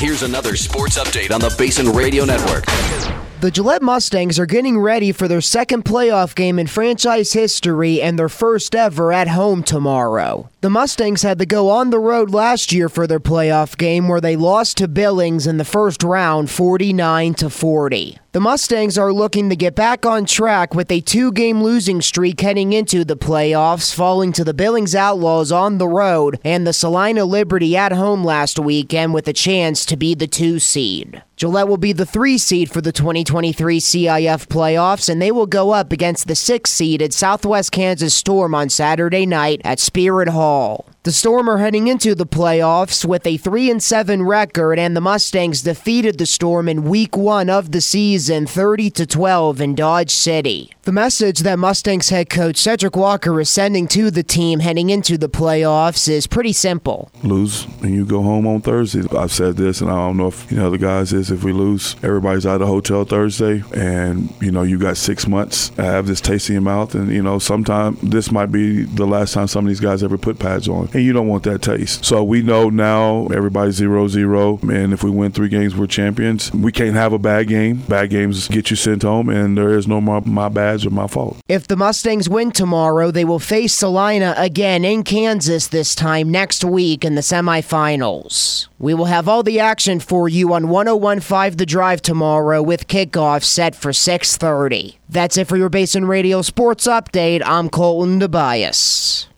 Here's another sports update on the Basin Radio Network. The Gillette Mustangs are getting ready for their second playoff game in franchise history and their first ever at home tomorrow. The Mustangs had to go on the road last year for their playoff game where they lost to Billings in the first round 49-40. The Mustangs are looking to get back on track with a 2-game losing streak heading into the playoffs, falling to the Billings Outlaws on the road and the Salina Liberty at home last weekend with a chance to be the 2 seed. Gillette will be the 3 seed for the 2023 CIF playoffs, and they will go up against the 6 seeded Southwest Kansas Storm on Saturday night at Spirit Hall. The Storm are heading into the playoffs with a 3-7 record, and the Mustangs defeated the Storm in Week 1 of the season 30-12 in Dodge City. The message that Mustangs head coach Cedric Walker is sending to the team heading into the playoffs is pretty simple. Lose and you go home on Thursday. I've said this, and I don't know if the guys is, if we lose, everybody's out of the hotel Thursday, and you got 6 months to have this taste in your mouth, and sometime this might be the last time some of these guys ever put pads on. And you don't want that taste. So we know now everybody's 0-0, and if we win 3 games, we're champions. We can't have a bad game. Bad games get you sent home, and there is no more my badge or my fault. If the Mustangs win tomorrow, they will face Salina again in Kansas this time next week in the semifinals. We will have all the action for you on 101.5 The Drive tomorrow with kickoff set for 6:30. That's it for your Basin Radio Sports Update. I'm Colton Tobias.